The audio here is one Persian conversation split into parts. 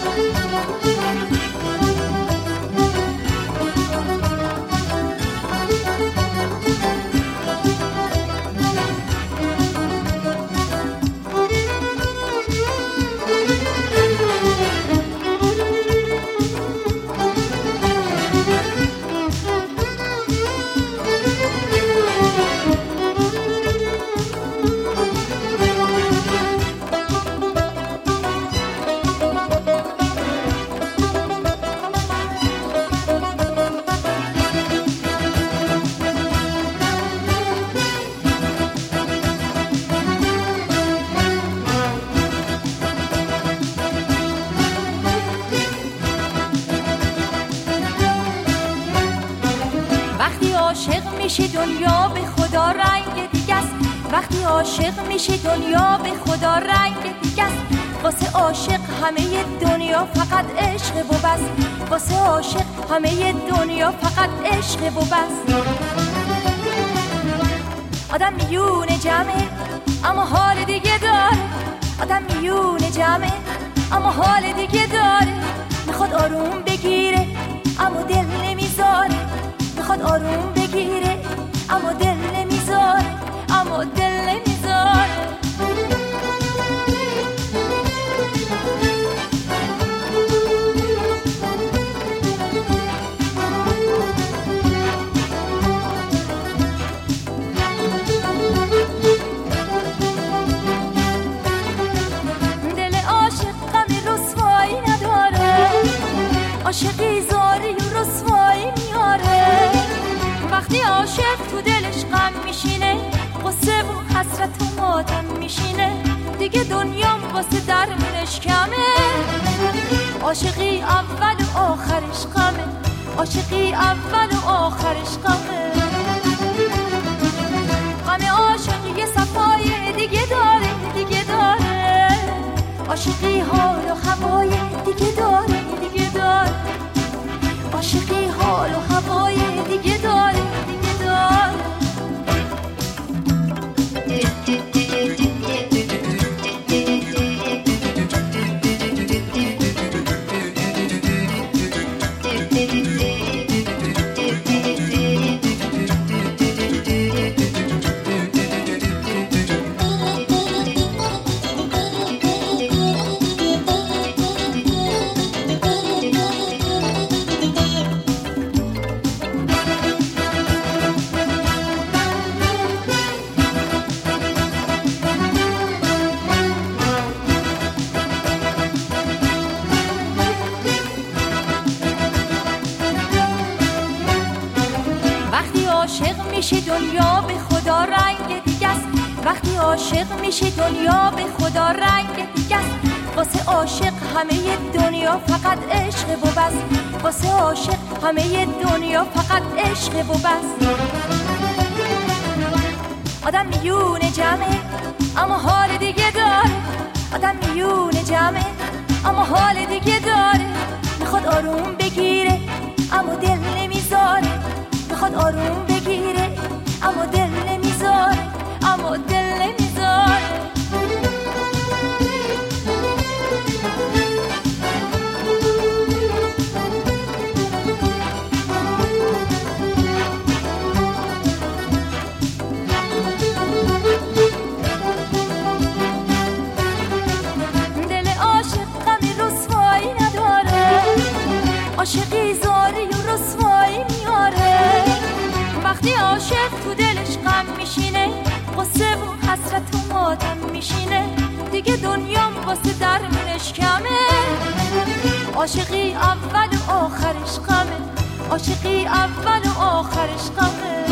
میشه دنیا به خدا رنگ دیگه است. وقتی عاشق میشه دنیا به خدا رنگ دیگه است. واسه عاشق همه دنیا فقط عشق و بس. واسه عاشق همه دنیا فقط عشق و بس. آدم میونه جمعه اما حال دیگه داره. آدم میونه جمعه اما حال دیگه داره. میخواد آروم بگیره اما دل نمیذاره. میخواد آروم بگیره اما دل نمیذاره. اما دل نمیذاره. دل عاشق غم رسوایی نداره. عاشقی زاری و رسوایی میاره. وقتی عاشق تو دلش غم میشینه، غصه و حسرت و ماتم میشینه. دیگه دنیام واسه درمونش کمه. عاشقی اول و آخرش غمه. عاشقی اول و آخرش غمه. غم عاشق یه صفای دیگه داره. دیگه داره. عاشقی حال و هوای دیگه داره. دیگه داره. عاشقی حال و هوای دیگه داره. دیگه داره. میشه دنیا به خدا رنگ دیگه است. وقتی عاشق میشه دنیا به خدا رنگ دیگه است. واسه عاشق همه دنیا فقط عشق و بس. واسه عاشق همه دنیا فقط عشق و بس. آدم میونه جمعه اما حال دیگه داره. آدم میونه جمعه اما حال دیگه داره. میخواد آروم بگیره اما دل نمیذاره. میخواد آروم بگیره اما دل نمیذاره. اما دل نمیذاره. دل عاشق غم رسوایی نداره. عاشقی زاری و رسوایی میاره. وقتی عاشق تو دلش غم میشینه، غصه و حسرت و ماتم میشینه. دیگه دنیام واسه درمونش کمه. عاشقی اول و آخرش غمه. عاشقی اول و آخرش غمه.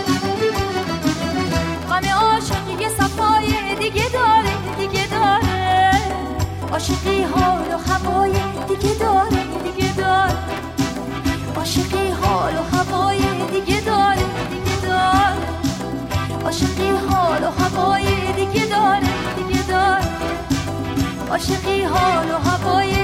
غم عاشق یه صفای دیگه داره. دیگه داره. عاشقی حال و هوای دیگه داره. دیگه داره. عاشقی حال و هوای دیگه داره. دیگه داره. عاشقی حال و هوای دیگه داره. دیگه داره. عاشقی حال و هوای